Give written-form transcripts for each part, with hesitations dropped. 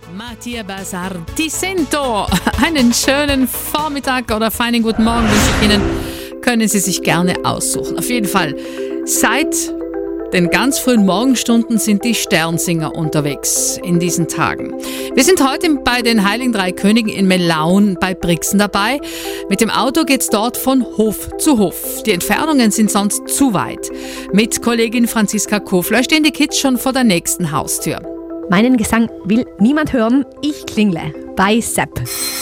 Mattia Bazar, Ti sento. Einen schönen Vormittag oder feinen guten Morgen wünsche ich Ihnen. Können Sie sich gerne aussuchen. Auf jeden Fall, seit den ganz frühen Morgenstunden sind die Sternsinger unterwegs in diesen Tagen. Wir sind heute bei den Heiligen Drei Königen in Melaun bei Brixen dabei. Mit dem Auto geht's dort von Hof zu Hof. Die Entfernungen sind sonst zu weit. Mit Kollegin Franziska Kofler stehen die Kids schon vor der nächsten Haustür. Meinen Gesang will niemand hören, ich klingle bei Sepp.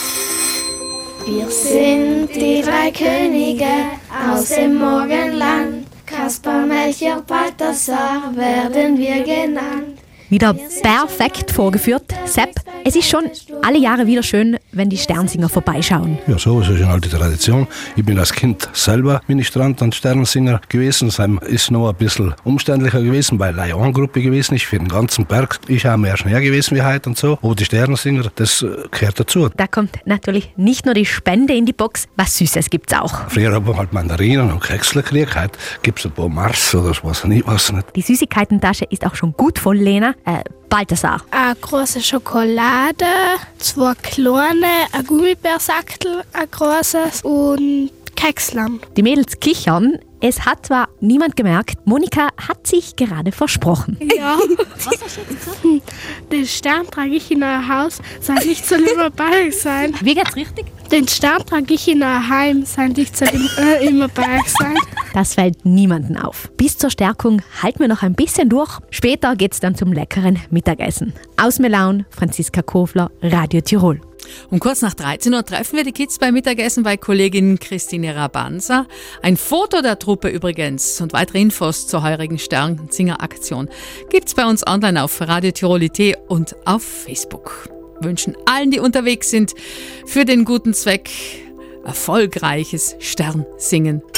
Wir sind die drei Könige aus dem Morgenland. Kaspar, Melchior, Balthasar werden wir genannt. Wieder perfekt vorgeführt. Sepp, es ist schon alle Jahre wieder schön, wenn die Sternsinger vorbeischauen. Ja, so ist eine alte Tradition. Ich bin als Kind selber Ministrant und Sternsinger gewesen. Es ist noch ein bisschen umständlicher gewesen, weil eine Gruppe gewesen ist für den ganzen Berg. Ist auch mehr Schnee gewesen wie heute und so. Aber die Sternsinger, das gehört dazu. Da kommt natürlich nicht nur die Spende in die Box, was Süßes gibt's auch. Früher haben wir halt Mandarinen und Keksle gekriegt. Heute gibt es ein paar Mars oder was nicht. Die Süßigkeitentasche ist auch schon gut voll, Lena. Balthasar. Eine große Schokolade, 2 kleine, ein Gummibärsackel, ein großes und Kekslam. Die Mädels kichern. Es hat zwar niemand gemerkt, Monika hat sich gerade versprochen. Ja. Was hast du gesagt? Den Stern trage ich in euer Haus, soll nicht so immer bei euch sein. Wie geht's richtig? Den Stern trage ich in euer Heim, soll nicht so immer bei euch sein. Das fällt niemandem auf. Bis zur Stärkung halten wir noch ein bisschen durch. Später geht's dann zum leckeren Mittagessen. Aus Melaun, Franziska Kofler, Radio Tirol. Um kurz nach 13 Uhr treffen wir die Kids beim Mittagessen bei Kollegin Christine Rabanza. Ein Foto der Truppe übrigens und weitere Infos zur heurigen Sternsinger-Aktion gibt's bei uns online auf Radio Tirol.at und auf Facebook. Wir wünschen allen, die unterwegs sind, für den guten Zweck erfolgreiches Sternsingen